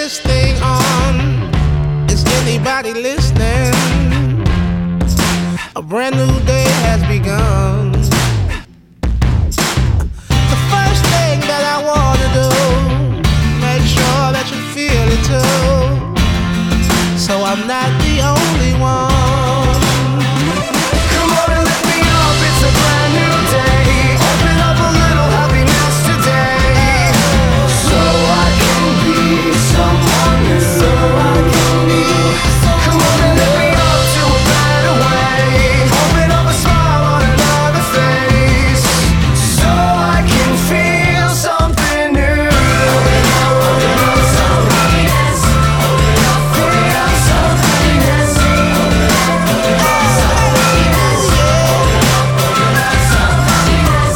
this thing on. Is anybody listening? A brand new day has begun. The first thing that I wanna do, make sure that you feel it too, so I'm not the only one. Come on and let me up, it's a brand new day. Open up a little happiness today, so I can be someone new. Come on and let me up to a better way. Open up a smile on another face, so I can feel something new. Open up some happiness. Open up some happiness. Open up some happiness. Open up some happiness.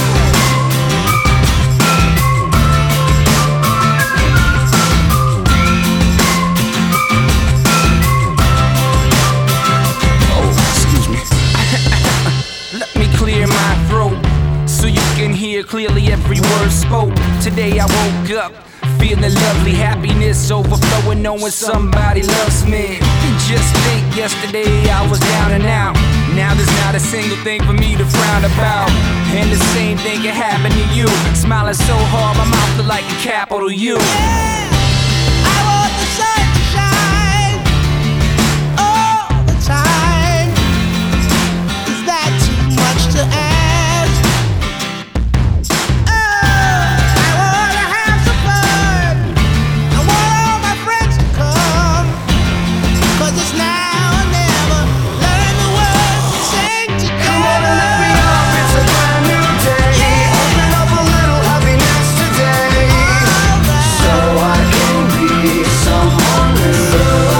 Oh, excuse me. Let me clear my throat so you can hear clearly every word spoke. Today I woke up feeling lovely, happiness overflowing, knowing somebody loves me. Just think, yesterday I was down and out. Now there's not a single thing for me to frown about. And the same thing can happen to you. Smiling so hard, my mouth look like a capital U. I want the sun to shine all the time. Is that too much to ask? Oh, I wanna have some fun. I want all my friends to come, 'cause it's now or never. Learn the words and sing together. Come on and let me up, it's a brand new day. Open up a little happiness today, so I can be someone new.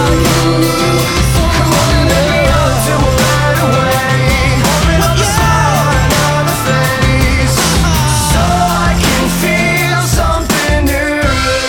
Come on and let me up to a better way. Open up a smile on another face, so I can feel something new.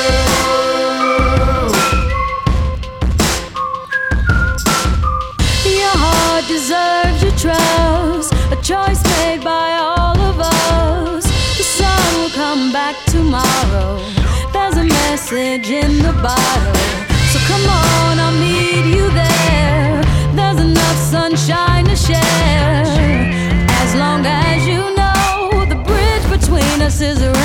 Your heart deserves your trust, a choice made by all of us. The sun will come back tomorrow. There's a message in the bottle, so come on, I'll meet you there. There's enough sunshine to share, as long as you know the bridge between us is